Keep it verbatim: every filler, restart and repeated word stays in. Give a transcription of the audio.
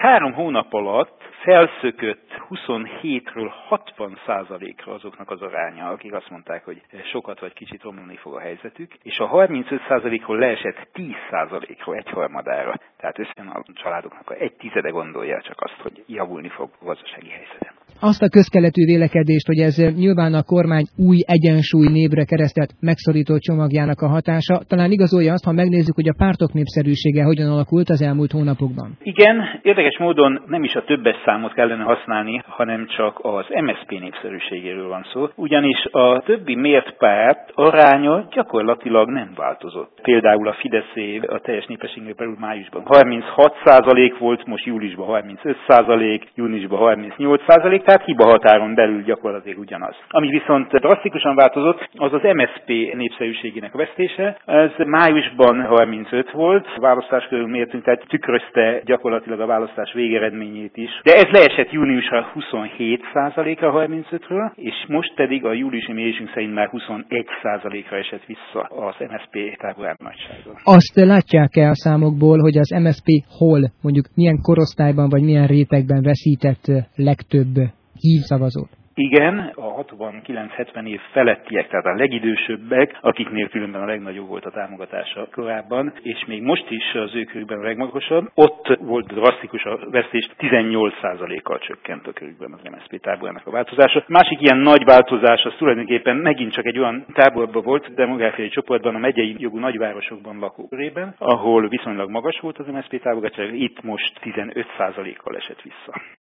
Három hónap alatt felszökött huszonhétről hatvan százalékra azoknak az aránya, akik azt mondták, hogy sokat vagy kicsit romlani fog a helyzetük, és a harmincöt százalékról leesett tíz százalékra, egyharmadára. Tehát összesen a családoknak egy tizede gondolja csak azt, hogy javulni fog a gazdasági helyzeten. Azt a közkeletű vélekedést, hogy ez nyilván a kormány új egyensúly névre keresztelt megszorító csomagjának a hatása, talán igazolja azt, ha megnézzük, hogy a pártok népszerűsége hogyan alakult az elmúlt hónapokban. Igen, érdekes módon nem is a többes számot kellene használni, hanem csak az em es zé pé népszerűségéről van szó, ugyanis a többi mért párt aránya gyakorlatilag nem változott. Például a Fideszé a teljes népességnél belül májusban harminchat százalék volt, most júliusban harmincöt százalék, júniusban harmincnyolc százalék, tehát hibahatáron belül gyakorlatilag ugyanaz. Ami viszont drasztikusan változott, az az em es zé pé népszerűségének a vesztése. Ez májusban harmincöt volt, a választáskörül mértünk, tehát tükrözte gyakorlatilag a választás végeredményét is. De ez leesett júniusra huszonhét százalékra harmincötről, és most pedig a júliusi mérésünk szerint már huszonegy százalékra esett vissza az em es zé pé táborában nagysága. Azt látják-e a számokból, hogy az em es zé pé hol, mondjuk milyen korosztályban vagy milyen rétegben veszített legtöbb hívszavazót? Igen, a hatvankilenc-hetven év felettiek, tehát a legidősöbbek, akiknél különben a legnagyobb volt a támogatása korábban, és még most is az ő körükben a legmagasabb. Ott volt drasztikus a vesztés, tizennyolc százalékkal csökkent a körükben az em es zé pé táborának a változása. Másik ilyen nagy változás az tulajdonképpen megint csak egy olyan táborban volt, demográfiai csoportban, a megyei jogú nagyvárosokban lakó körében, ahol viszonylag magas volt az em es zé pé támogatása, itt most tizenöt százalékkal esett vissza.